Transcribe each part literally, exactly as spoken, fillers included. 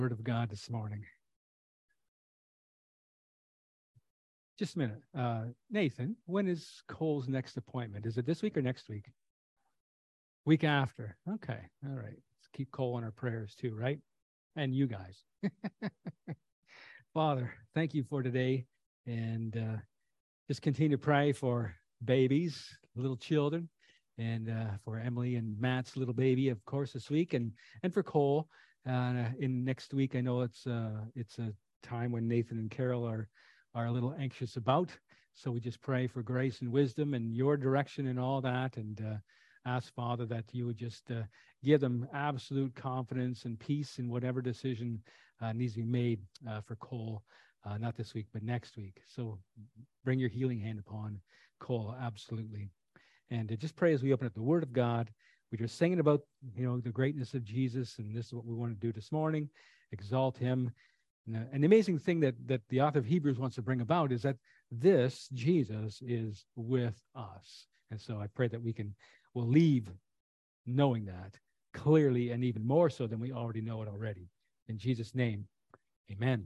Word of God this morning. Just a minute. Uh, Nathan, when is Cole's next appointment? Is it this week or next week? Week after. Okay. All right. Let's keep Cole in our prayers too, right? And you guys. Father, thank you for today. And uh, just continue to pray for babies, little children, and uh, for Emily and Matt's little baby, of course, this week, and and for Cole. Uh, in next week, I know it's uh, it's a time when Nathan and Carol are are a little anxious about. So we just pray for grace and wisdom and your direction and all that, and uh, ask, Father, that you would just uh, give them absolute confidence and peace in whatever decision uh, needs to be made uh, for Cole, uh, not this week, but next week. So bring your healing hand upon Cole, absolutely. And uh, just pray as we open up the Word of God. We were singing about, you know, the greatness of Jesus, and this is what we want to do this morning, exalt him. And, uh, and the amazing thing that, that the author of Hebrews wants to bring about is that this Jesus is with us. And so I pray that we can, will leave knowing that clearly and even more so than we already know it already. In Jesus' name, amen.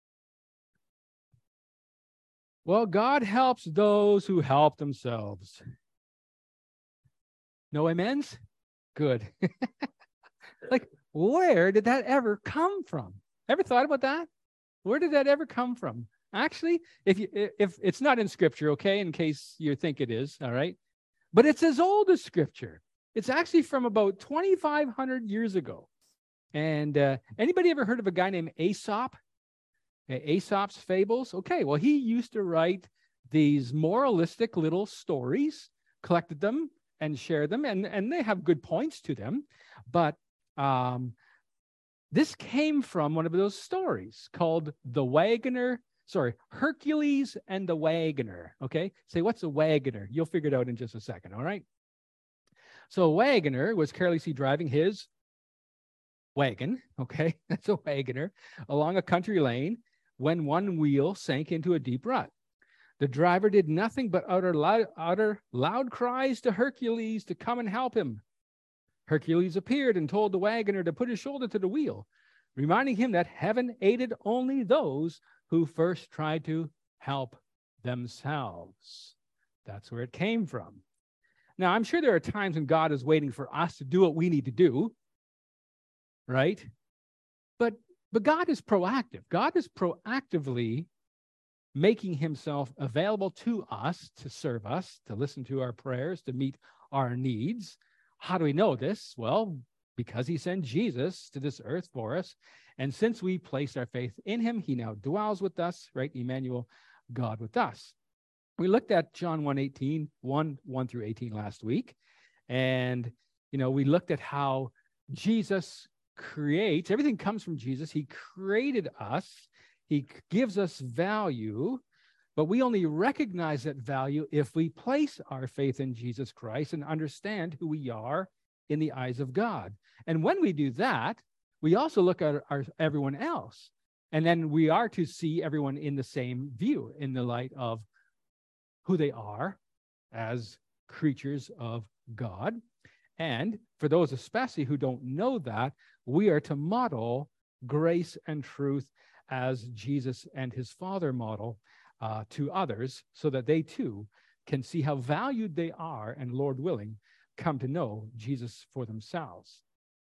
Well, God helps those who help themselves. No amens? Good. Like, where did that ever come from? Ever thought about that? Where did that ever come from? Actually, if you if it's not in Scripture, okay, in case you think it is, all right, but it's as old as Scripture. It's actually from about twenty-five hundred years ago. And uh, anybody ever heard of a guy named Aesop? Aesop's Fables? Okay, well, he used to write these moralistic little stories, collected them, and share them, and, and they have good points to them. But um, this came from one of those stories called The Wagoner, sorry, Hercules and the Wagoner, okay? Say, what's a wagoner? You'll figure it out in just a second, all right? So a wagoner was carelessly driving his wagon, okay? That's a wagoner, along a country lane when one wheel sank into a deep rut. The driver did nothing but utter loud, utter loud cries to Hercules to come and help him. Hercules appeared and told the wagoner to put his shoulder to the wheel, reminding him that heaven aided only those who first tried to help themselves. That's where it came from. Now, I'm sure there are times when God is waiting for us to do what we need to do, right? But, but God is proactive. God is proactively making himself available to us, to serve us, to listen to our prayers, to meet our needs. How do we know this? Well, because he sent Jesus to this earth for us. And since we placed our faith in him, he now dwells with us, right? Emmanuel, God with us. We looked at John one eighteen, one, one through eighteen last week. And, you know, we looked at how Jesus creates, everything comes from Jesus. He created us. He gives us value, but we only recognize that value if we place our faith in Jesus Christ and understand who we are in the eyes of God. And when we do that, we also look at our, everyone else. And then we are to see everyone in the same view, in the light of who they are as creatures of God. And for those especially who don't know that, we are to model grace and truth as Jesus and his Father model uh, to others, so that they too can see how valued they are and, Lord willing, come to know Jesus for themselves.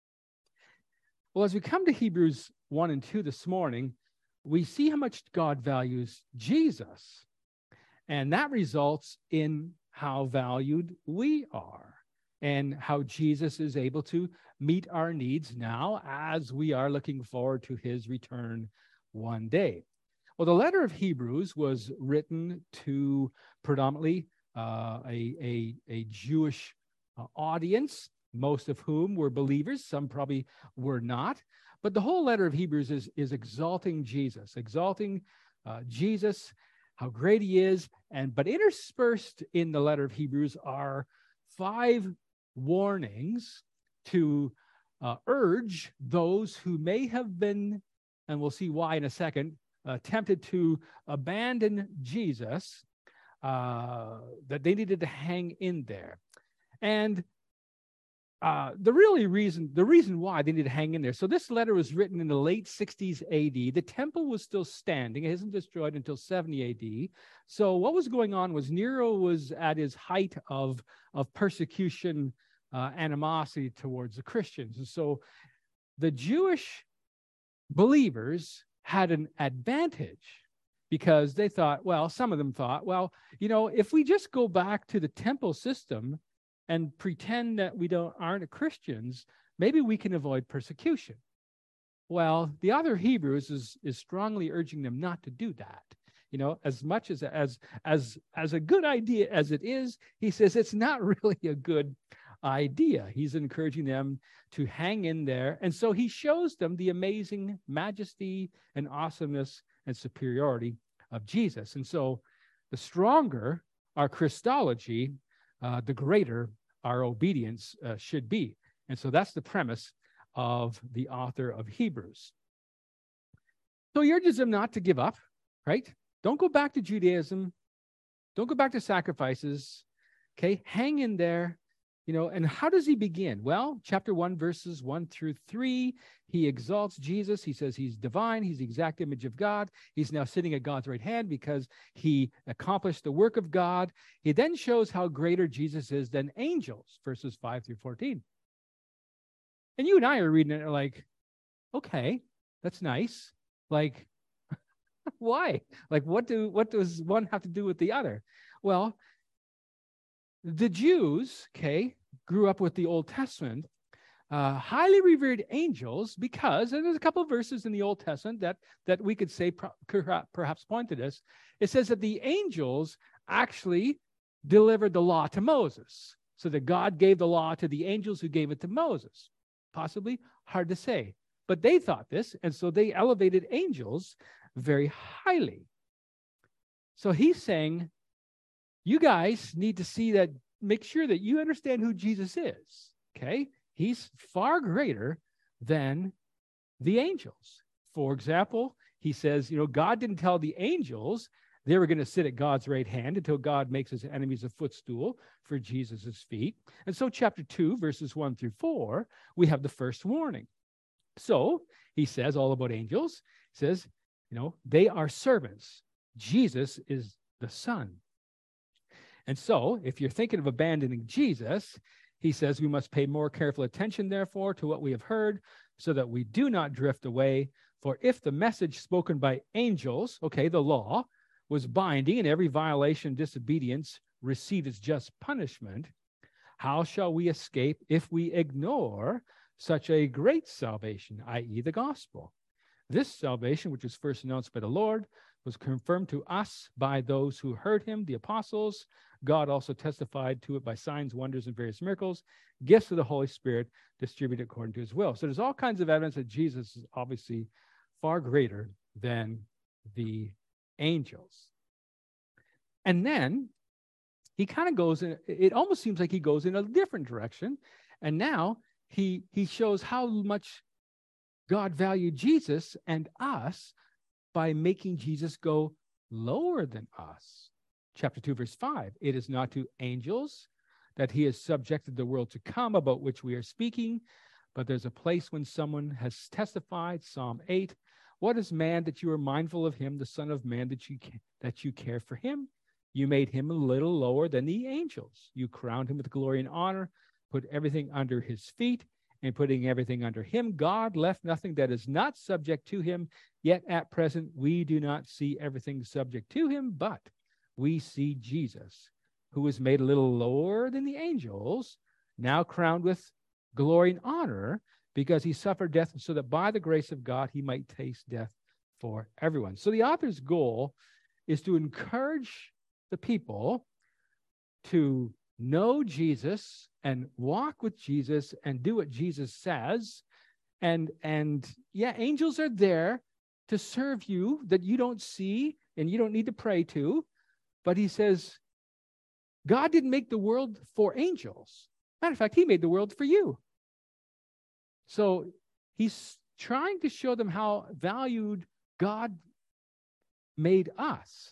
Well, as we come to Hebrews one and two this morning, we see how much God values Jesus. And that results in how valued we are and how Jesus is able to meet our needs now as we are looking forward to his return one day. Well, the letter of Hebrews was written to predominantly uh, a, a, a Jewish uh, audience, most of whom were believers. Some probably were not. But the whole letter of Hebrews is, is exalting Jesus, exalting uh, Jesus, how great he is. And but interspersed in the letter of Hebrews are five warnings to uh, urge those who may have been, and we'll see why in a second, uh, tempted to abandon Jesus, uh, that they needed to hang in there. And uh, the really reason, the reason why they need to hang in there. So this letter was written in the late sixties A D. The temple was still standing. It isn't destroyed until seventy A D. So what was going on was Nero was at his height of, of persecution, uh, animosity towards the Christians. And so the Jewish believers had an advantage because they thought, well, some of them thought, well, you know, if we just go back to the temple system and pretend that we don't aren't Christians, maybe we can avoid persecution. Well, the author of Hebrews is, is strongly urging them not to do that. You know, as much as, as, as, as a good idea as it is, he says it's not really a good idea. He's encouraging them to hang in there. And so he shows them the amazing majesty and awesomeness and superiority of Jesus. And so the stronger our Christology, uh, the greater our obedience uh, should be. And so that's the premise of the author of Hebrews. So he urges them not to give up, right? Don't go back to Judaism. Don't go back to sacrifices. Okay, hang in there. You know, and how does he begin? Well, chapter one, verses one through three, he exalts Jesus. He says he's divine. He's the exact image of God. He's now sitting at God's right hand because he accomplished the work of God. He then shows how greater Jesus is than angels, verses five through fourteen. And you and I are reading it like, okay, that's nice. Like, why? Like, what do what does one have to do with the other? Well, the Jews, okay, grew up with the Old Testament, uh, highly revered angels because, and there's a couple of verses in the Old Testament that, that we could say perhaps point to this. It says that the angels actually delivered the law to Moses. So that God gave the law to the angels who gave it to Moses. Possibly hard to say. But they thought this, and so they elevated angels very highly. So he's saying, you guys need to see that, make sure that you understand who Jesus is, okay? He's far greater than the angels. For example, he says, you know, God didn't tell the angels they were going to sit at God's right hand until God makes his enemies a footstool for Jesus' feet. And so chapter two, verses one through four, we have the first warning. So he says all about angels. He says, you know, they are servants. Jesus is the Son. And so, if you're thinking of abandoning Jesus, he says we must pay more careful attention, therefore, to what we have heard, so that we do not drift away. For if the message spoken by angels, okay, the law, was binding, and every violation, disobedience received its just punishment, how shall we escape if we ignore such a great salvation, that is the gospel? This salvation, which was first announced by the Lord, was confirmed to us by those who heard him, the apostles. God also testified to it by signs, wonders, and various miracles, gifts of the Holy Spirit distributed according to his will. So there's all kinds of evidence that Jesus is obviously far greater than the angels. And then he kind of goes in, it almost seems like he goes in a different direction. And now he, he shows how much God valued Jesus and us by making Jesus go lower than us. Chapter two, verse five, it is not to angels that he has subjected the world to come, about which we are speaking, but there's a place when someone has testified, Psalm eight, what is man that you are mindful of him, the Son of Man that you that you care for him? You made him a little lower than the angels. You crowned him with glory and honor, put everything under his feet, and putting everything under him, God left nothing that is not subject to him. Yet at present, we do not see everything subject to him, but we see Jesus, who was made a little lower than the angels, now crowned with glory and honor, because he suffered death so that by the grace of God, he might taste death for everyone. So the author's goal is to encourage the people to know Jesus and walk with Jesus and do what Jesus says. And, and yeah, angels are there to serve you that you don't see and you don't need to pray to. But he says, God didn't make the world for angels. Matter of fact, he made the world for you. So he's trying to show them how valued God made us.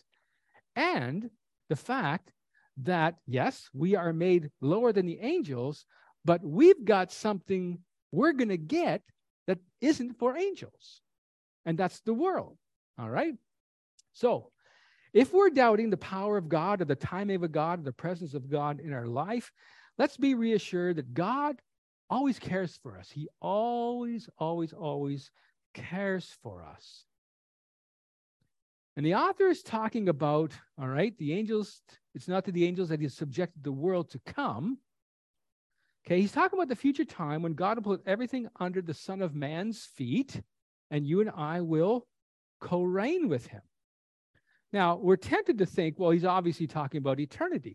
And the fact that, yes, we are made lower than the angels, But we've got something we're going to get that isn't for angels. And that's the world. All right? So, if we're doubting the power of God or the timing of God or the presence of God in our life, let's be reassured that God always cares for us. He always, always, always cares for us. And the author is talking about, all right, the angels, it's not to the angels that he has subjected the world to come. Okay, he's talking about the future time when God will put everything under the Son of Man's feet, and you and I will co-reign with him. Now, we're tempted to think, well, he's obviously talking about eternity.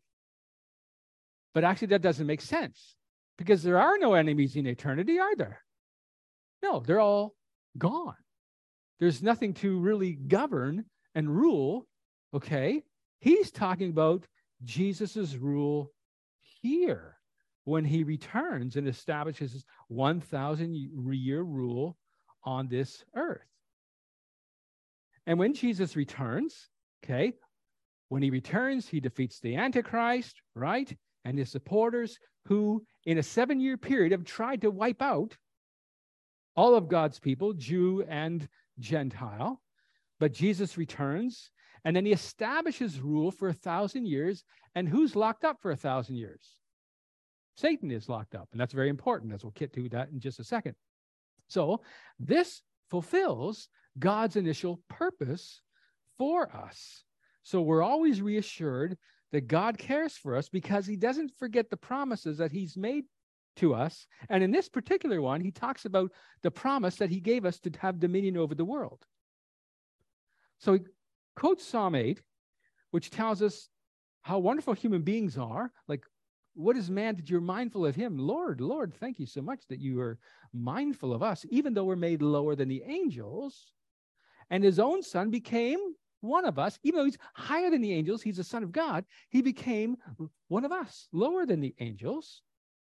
But actually, that doesn't make sense, because there are no enemies in eternity, are there? No, they're all gone. There's nothing to really govern and rule, okay? He's talking about Jesus's rule here when he returns and establishes his one thousand year rule on this earth. And when Jesus returns, okay, when he returns, he defeats the Antichrist, right? And his supporters who, in a seven-year period, have tried to wipe out all of God's people, Jew and Gentile. But Jesus returns, and then he establishes rule for a thousand years. And who's locked up for a thousand years? Satan is locked up, and that's very important, as we'll get to that in just a second. So this fulfills God's initial purpose for us. So we're always reassured that God cares for us because he doesn't forget the promises that he's made to us. And in this particular one, he talks about the promise that he gave us to have dominion over the world. So he quotes Psalm eight, which tells us how wonderful human beings are. Like, what is man that you're mindful of him? Lord, Lord, thank you so much that you are mindful of us, even though we're made lower than the angels. And his own son became one of us. Even though he's higher than the angels, he's the Son of God, he became one of us, lower than the angels,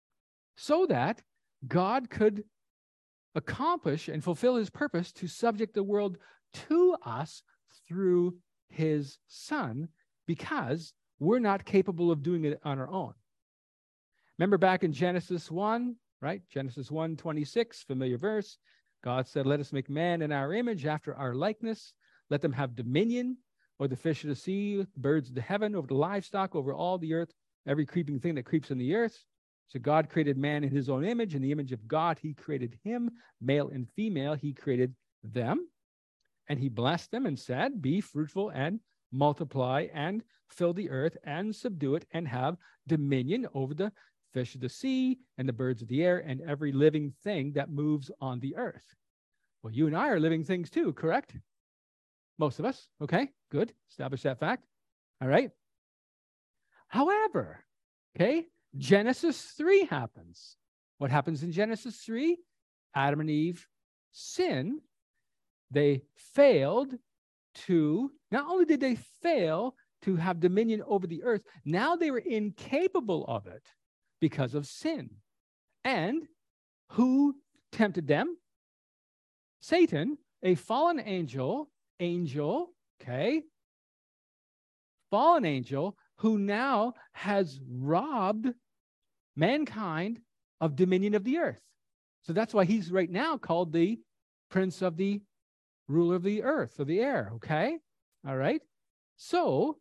so that God could accomplish and fulfill his purpose to subject the world to us through his Son, because we're not capable of doing it on our own. Remember back in Genesis one, right? Genesis one twenty-six, familiar verse. God said, let us make man in our image, after our likeness. Let them have dominion over the fish of the sea, birds of the heaven, over the livestock, over all the earth, every creeping thing that creeps in the earth. So God created man in his own image. In the image of God, he created him, male and female. He created them. And he blessed them and said, be fruitful and multiply and fill the earth and subdue it and have dominion over the fish of the sea and the birds of the air and every living thing that moves on the earth. Well, you and I are living things too, correct? Most of us. Okay, good. Establish that fact. All right. However, okay, Genesis three happens. What happens in Genesis three? Adam and Eve sin. They failed to, not only did they fail to have dominion over the earth, now they were incapable of it because of sin. And who tempted them? Satan, a fallen angel, angel, okay, fallen angel, who now has robbed mankind of dominion of the earth. So that's why he's right now called the prince of the ruler of the earth, of the air, okay? All right? So,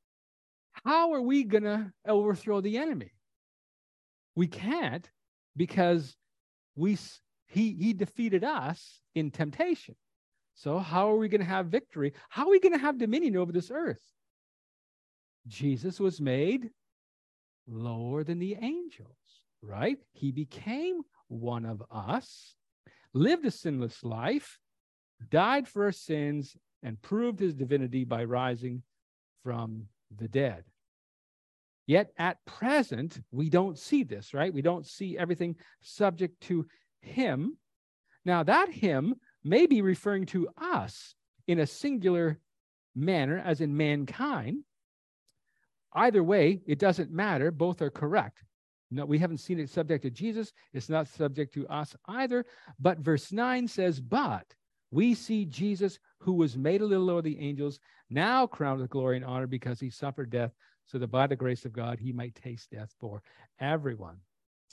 how are we going to overthrow the enemy? We can't, because we he he defeated us in temptation. So how are we going to have victory? How are we going to have dominion over this earth? Jesus was made lower than the angels, right? He became one of us, lived a sinless life, died for our sins, and proved his divinity by rising from the dead. Yet at present, we don't see this, right? We don't see everything subject to him. Now, that him may be referring to us in a singular manner, as in mankind. Either way, it doesn't matter. Both are correct. No, we haven't seen it subject to Jesus. It's not subject to us either. But verse nine says, but we see Jesus, who was made a little lower than the angels, now crowned with glory and honor because he suffered death, so that by the grace of God he might taste death for everyone.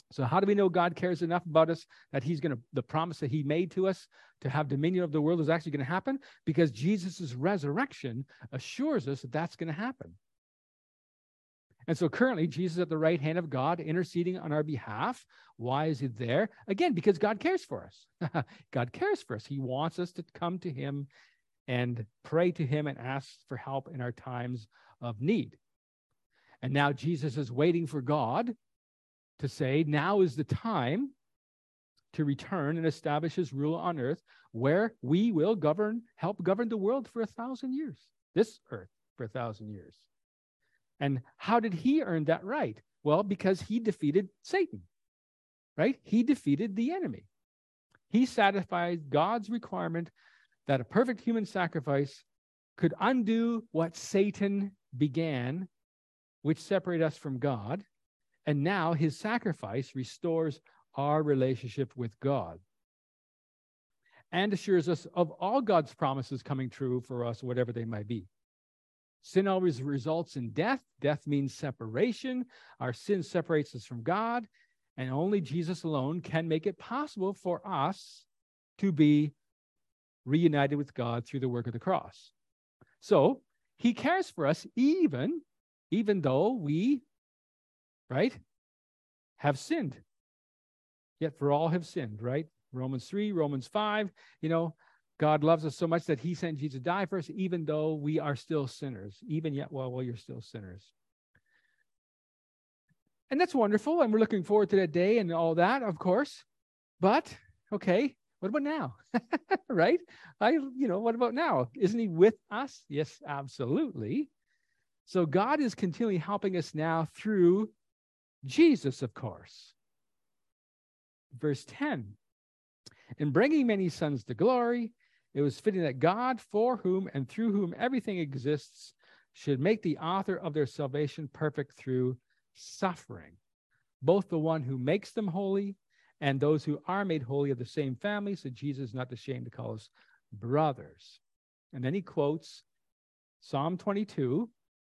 So how do we know God cares enough about us that he's going to, the promise that he made to us to have dominion of the world is actually going to happen? Because Jesus' resurrection assures us that that's going to happen. And so currently, Jesus is at the right hand of God, interceding on our behalf. Why is he there? Again, because God cares for us. God cares for us. He wants us to come to him and pray to him and ask for help in our times of need. And now Jesus is waiting for God to say, now is the time to return and establish his rule on earth, where we will govern, help govern the world for a thousand years, this earth for a thousand years. And how did he earn that right? Well, because he defeated Satan, right? He defeated the enemy. He satisfied God's requirement that a perfect human sacrifice could undo what Satan began, which separated us from God. And now his sacrifice restores our relationship with God and assures us of all God's promises coming true for us, whatever they might be. Sin always results in death. Death means separation. Our sin separates us from God, and only Jesus alone can make it possible for us to be reunited with God through the work of the cross. So he cares for us even, even though we, right, have sinned. Yet for all have sinned, right? Romans three, Romans five, you know, God loves us so much that he sent Jesus to die for us, even though we are still sinners, even yet while well, you're still sinners. And that's wonderful, and we're looking forward to that day and all that, of course. But, okay, what about now? Right? I, you know, what about now? Isn't he with us? Yes, absolutely. So God is continually helping us now through Jesus, of course. Verse ten, in bringing many sons to glory, it was fitting that God, for whom and through whom everything exists, should make the author of their salvation perfect through suffering, both the one who makes them holy and those who are made holy of the same family, so Jesus is not ashamed to call us brothers. And then he quotes Psalm twenty-two,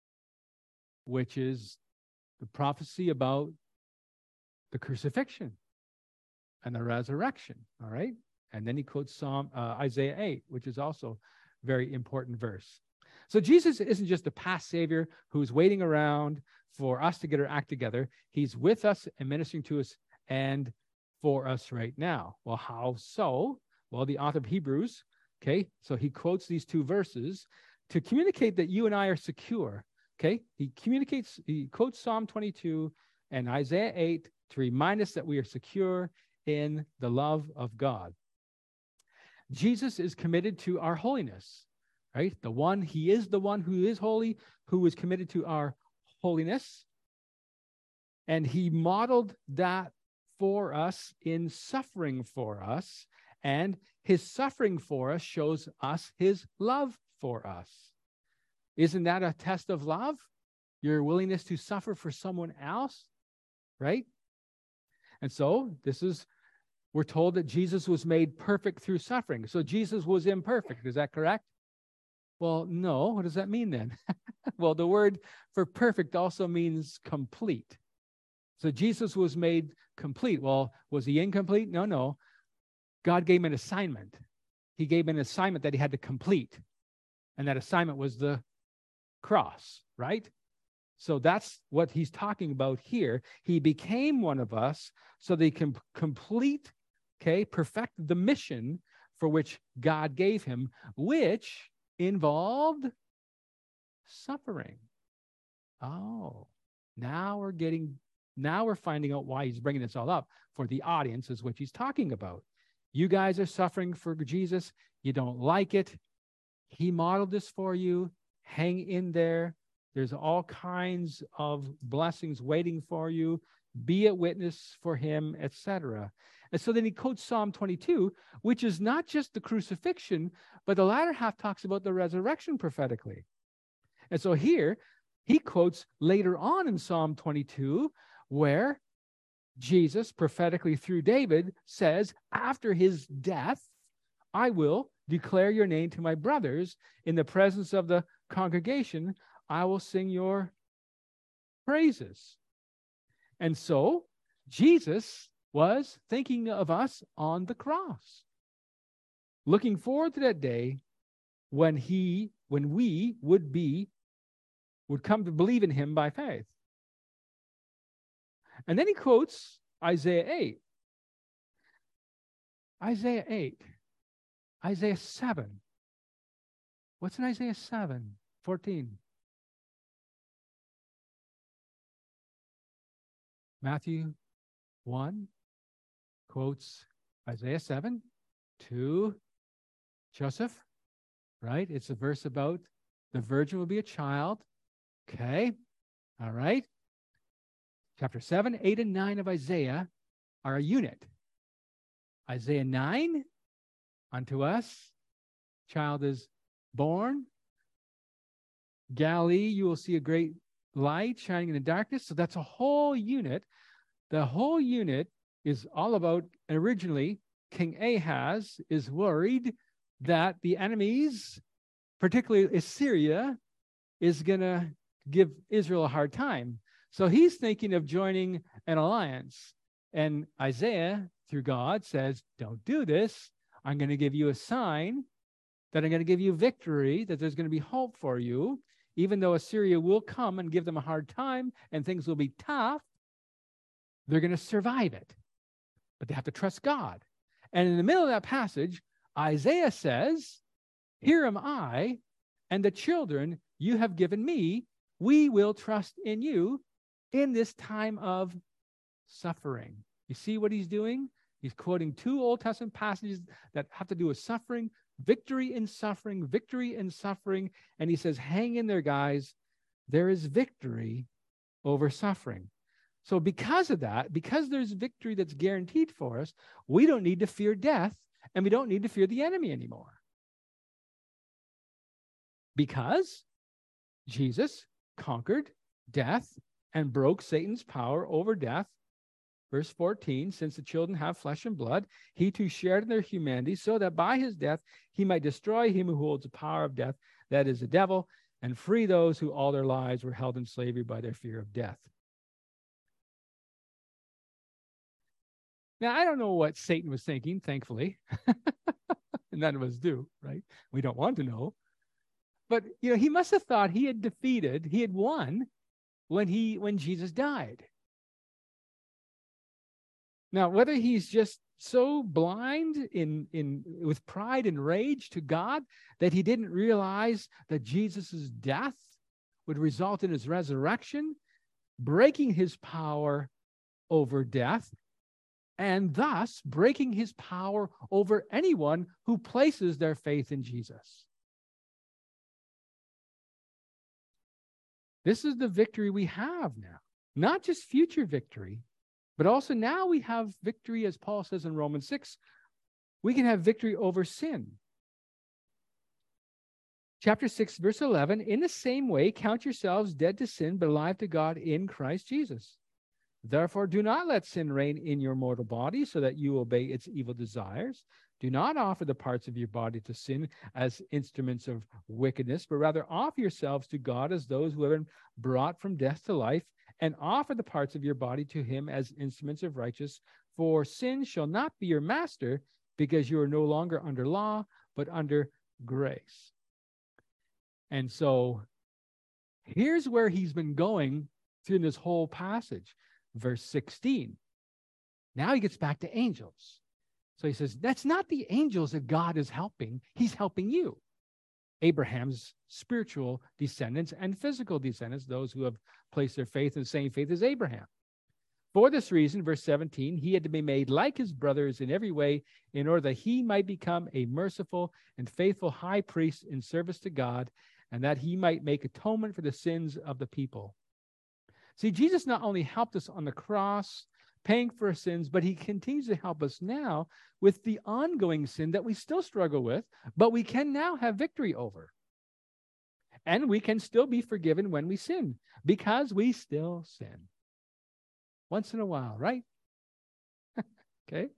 which is the prophecy about the crucifixion and the resurrection, all right? And then he quotes Psalm uh, Isaiah eight, which is also a very important verse. So Jesus isn't just a past Savior who's waiting around for us to get our act together. He's with us and ministering to us and for us right now. Well, how so? Well, the author of Hebrews, okay, so he quotes these two verses to communicate that you and I are secure, okay? He communicates, he quotes Psalm twenty-two and Isaiah eight to remind us that we are secure in the love of God. Jesus is committed to our holiness, right? The one, he is the one who is holy, who is committed to our holiness. And he modeled that for us in suffering for us. And his suffering for us shows us his love for us. Isn't that a test of love? Your willingness to suffer for someone else, right? And so this is, we're told that Jesus was made perfect through suffering. So Jesus was imperfect. Is that correct? Well, no. What does that mean then? Well, the word for perfect also means complete. So Jesus was made complete. Well, was he incomplete? No, no. God gave him an assignment. He gave him an assignment that he had to complete. And that assignment was the cross, right? So that's what he's talking about here. He became one of us so that he can complete, okay, perfect the mission for which God gave him, which involved suffering. Oh, now we're getting, now we're finding out why he's bringing this all up for the audience is what he's talking about. You guys are suffering for Jesus. You don't like it. He modeled this for you. Hang in there. There's all kinds of blessings waiting for you. Be a witness for him, et cetera. And so then he quotes Psalm twenty-two, which is not just the crucifixion, but the latter half talks about the resurrection prophetically. And so here he quotes later on in Psalm twenty-two, where Jesus prophetically through David says, after his death, I will declare your name to my brothers in the presence of the congregation. I will sing your praises. And so Jesus was thinking of us on the cross, looking forward to that day when he, when we would be, would come to believe in him by faith. And then he quotes Isaiah eight. Isaiah eight. Isaiah seven. What's in Isaiah seven? fourteen. Matthew one quotes Isaiah seven to Joseph, right? It's a verse about the virgin will be a child. Okay. All right. Chapter seven, eight, and nine of Isaiah are a unit. Isaiah nine, unto us, child is born. Galilee, you will see a great light shining in the darkness. So that's a whole unit. The whole unit is all about, originally, King Ahaz is worried that the enemies, particularly Assyria, is going to give Israel a hard time. So he's thinking of joining an alliance. And Isaiah, through God, says, don't do this. I'm going to give you a sign that I'm going to give you victory, that there's going to be hope for you. Even though Assyria will come and give them a hard time and things will be tough, they're going to survive it. But they have to trust God. And in the middle of that passage, Isaiah says, here am I and the children you have given me. We will trust in you in this time of suffering. You see what he's doing? He's quoting two Old Testament passages that have to do with suffering, victory in suffering, victory in suffering. And he says, hang in there, guys. There is victory over suffering. So because of that, because there's victory that's guaranteed for us, we don't need to fear death, and we don't need to fear the enemy anymore. Because Jesus conquered death and broke Satan's power over death. Verse fourteen, since the children have flesh and blood, he too shared in their humanity, so that by his death he might destroy him who holds the power of death, that is the devil, and free those who all their lives were held in slavery by their fear of death. Now, I don't know what Satan was thinking, thankfully. And none of us do, right? We don't want to know. But, you know, he must have thought he had defeated, he had won when he when Jesus died. Now, whether he's just so blind in, in with pride and rage to God that he didn't realize that Jesus' death would result in his resurrection, breaking his power over death, and thus breaking his power over anyone who places their faith in Jesus. This is the victory we have now. Not just future victory, but also now we have victory, as Paul says in Romans six, we can have victory over sin. Chapter six, verse eleven, in the same way, count yourselves dead to sin, but alive to God in Christ Jesus. Therefore, do not let sin reign in your mortal body so that you obey its evil desires. Do not offer the parts of your body to sin as instruments of wickedness, but rather offer yourselves to God as those who have been brought from death to life, and offer the parts of your body to him as instruments of righteousness. For sin shall not be your master, because you are no longer under law, but under grace. And so here's where he's been going through this whole passage. Verse sixteen. Now he gets back to angels. So he says, that's not the angels that God is helping. He's helping you. Abraham's spiritual descendants and physical descendants, those who have placed their faith in the same faith as Abraham. For this reason, verse seventeen, he had to be made like his brothers in every way in order that he might become a merciful and faithful high priest in service to God, and that he might make atonement for the sins of the people. See, Jesus not only helped us on the cross, paying for our sins, but he continues to help us now with the ongoing sin that we still struggle with, but we can now have victory over. And we can still be forgiven when we sin, because we still sin. Once in a while, right? Okay.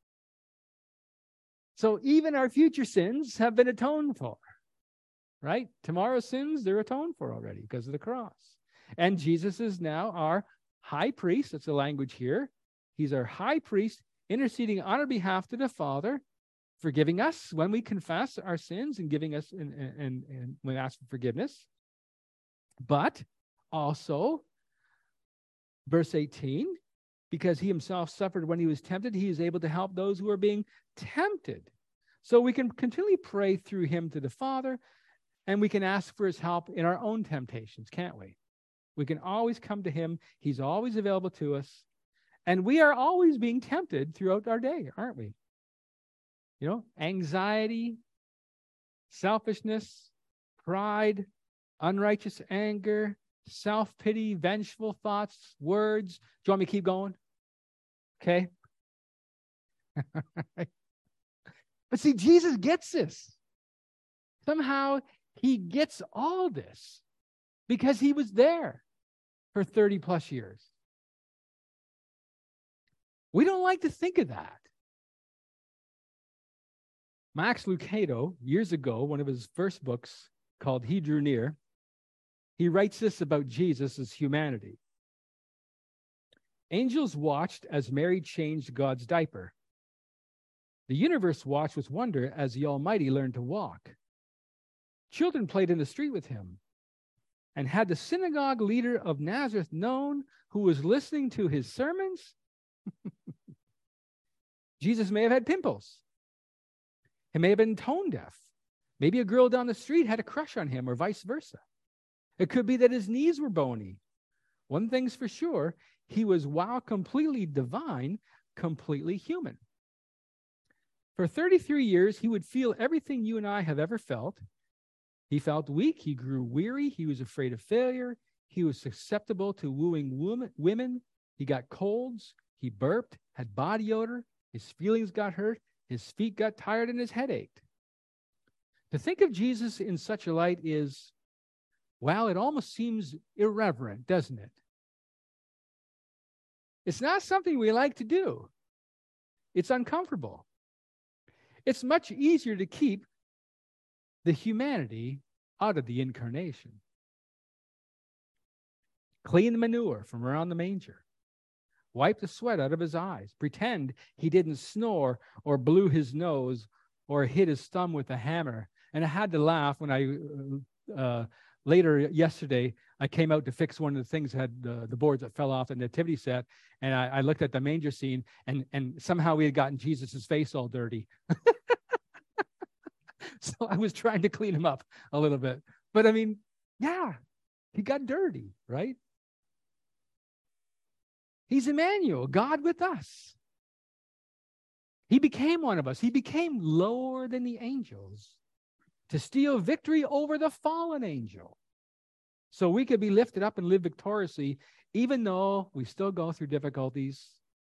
So even our future sins have been atoned for, right? Tomorrow's sins, they're atoned for already because of the cross. And Jesus is now our high priest. That's the language here. He's our high priest, interceding on our behalf to the Father, forgiving us when we confess our sins and giving us and, and, and when we ask for forgiveness. But also, verse eighteen, because he himself suffered when he was tempted, he is able to help those who are being tempted. So we can continually pray through him to the Father, and we can ask for his help in our own temptations, can't we? We can always come to him. He's always available to us. And we are always being tempted throughout our day, aren't we? You know, anxiety, selfishness, pride, unrighteous anger, self-pity, vengeful thoughts, words. Do you want me to keep going? Okay. But see, Jesus gets this. Somehow he gets all this because he was there for thirty plus years. We don't like to think of that. Max Lucado, years ago, one of his first books called He Drew Near, he writes this about Jesus' humanity. Angels watched as Mary changed God's diaper. The universe watched with wonder as the Almighty learned to walk. Children played in the street with him. And had the synagogue leader of Nazareth known who was listening to his sermons, Jesus may have had pimples. He may have been tone deaf. Maybe a girl down the street had a crush on him or vice versa. It could be that his knees were bony. One thing's for sure, he was, while completely divine, completely human. For thirty-three years, he would feel everything you and I have ever felt. He felt weak. He grew weary. He was afraid of failure. He was susceptible to wooing women. He got colds. He burped, had body odor. His feelings got hurt. His feet got tired and his head ached. To think of Jesus in such a light is, well, it almost seems irreverent, doesn't it? It's not something we like to do. It's uncomfortable. It's much easier to keep the humanity out of the incarnation. Clean the manure from around the manger. Wipe the sweat out of his eyes. Pretend he didn't snore or blew his nose or hit his thumb with a hammer. And I had to laugh when I, uh, later yesterday, I came out to fix one of the things that had the, the boards that fell off the nativity set. And I, I looked at the manger scene, and, and somehow we had gotten Jesus's face all dirty. So I was trying to clean him up a little bit. But I mean, yeah, he got dirty, right? He's Emmanuel, God with us. He became one of us. He became lower than the angels to steal victory over the fallen angel. So we could be lifted up and live victoriously, even though we still go through difficulties,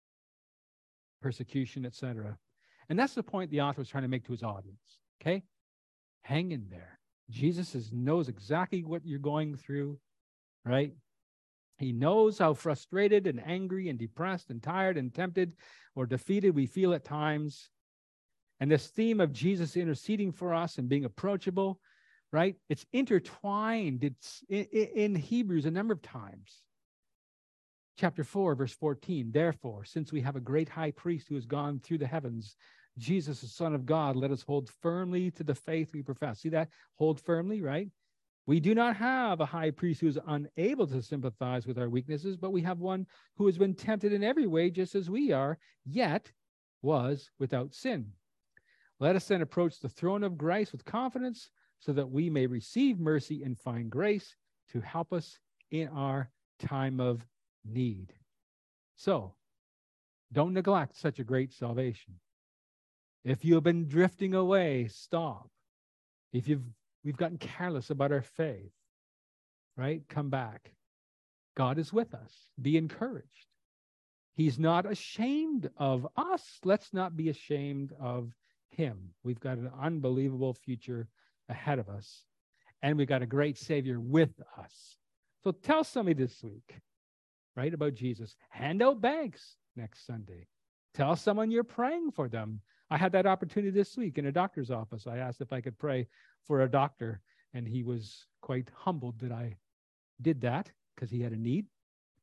persecution, et cetera. And that's the point the author was trying to make to his audience. Okay? Hang in there. Jesus is, knows exactly what you're going through, right? He knows how frustrated and angry and depressed and tired and tempted or defeated we feel at times. And this theme of Jesus interceding for us and being approachable, right? It's intertwined. It's in, in Hebrews a number of times. Chapter four, verse fourteen, therefore, since we have a great high priest who has gone through the heavens, Jesus, the Son of God, let us hold firmly to the faith we profess. See that? Hold firmly, right? We do not have a high priest who is unable to sympathize with our weaknesses, but we have one who has been tempted in every way, just as we are, yet was without sin. Let us then approach the throne of grace with confidence so that we may receive mercy and find grace to help us in our time of need. So, don't neglect such a great salvation. If you have been drifting away, stop. If you've we've gotten careless about our faith, right? Come back. God is with us. Be encouraged. He's not ashamed of us. Let's not be ashamed of him. We've got an unbelievable future ahead of us, and we've got a great Savior with us. So tell somebody this week, right, about Jesus. Hand out bags next Sunday. Tell someone you're praying for them. I had that opportunity this week in a doctor's office. I asked if I could pray for a doctor, and he was quite humbled that I did that because he had a need.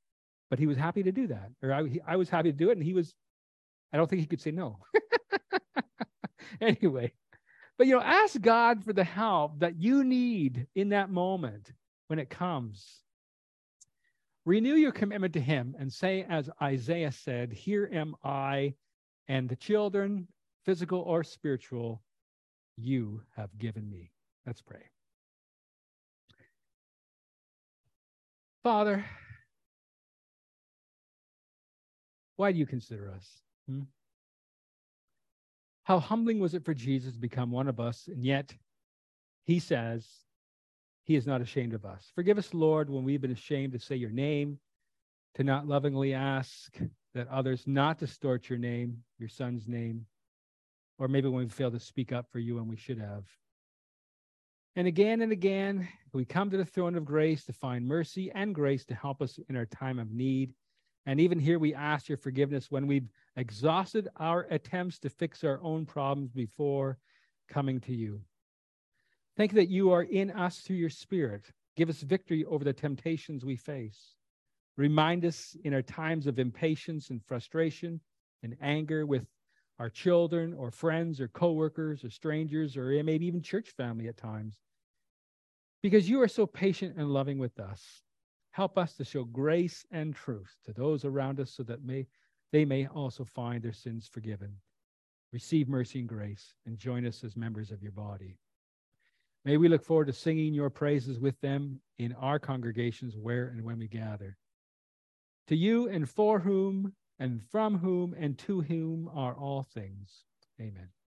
but he was happy to do that. Or I, he, I was happy to do it, and he was, I don't think he could say no. Anyway, but, you know, ask God for the help that you need in that moment when it comes. Renew your commitment to him and say, as Isaiah said, here am I, and the children, physical or spiritual, you have given me. Let's pray. Father, why do you consider us? Hmm? How humbling was it for Jesus to become one of us, and yet he says he is not ashamed of us. Forgive us, Lord, when we've been ashamed to say your name, to not lovingly ask that others not distort your name, your son's name, or maybe when we fail to speak up for you when we should have. And again and again, we come to the throne of grace to find mercy and grace to help us in our time of need. And even here we ask your forgiveness when we've exhausted our attempts to fix our own problems before coming to you. Thank you that you are in us through your Spirit. Give us victory over the temptations we face. Remind us in our times of impatience and frustration and anger with our children or friends or coworkers or strangers or maybe even church family at times. Because you are so patient and loving with us. Help us to show grace and truth to those around us so that may, they may also find their sins forgiven. Receive mercy and grace and join us as members of your body. May we look forward to singing your praises with them in our congregations where and when we gather. To you and for whom and from whom and to whom are all things. Amen.